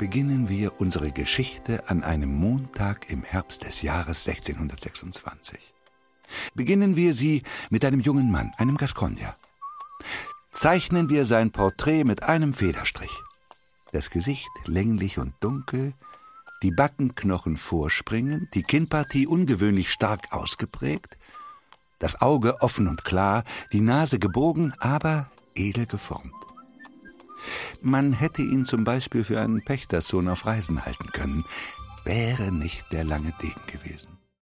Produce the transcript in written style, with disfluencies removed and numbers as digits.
beginnen wir unsere Geschichte an einem Montag im Herbst des Jahres 1626. Beginnen wir sie mit einem jungen Mann, einem Gascogner. Zeichnen wir sein Porträt mit einem Federstrich. Das Gesicht länglich und dunkel, die Backenknochen vorspringend, die Kinnpartie ungewöhnlich stark ausgeprägt, das Auge offen und klar, die Nase gebogen, aber edel geformt. Man hätte ihn zum Beispiel für einen Pächterssohn auf Reisen halten können, wäre nicht der lange Degen gewesen.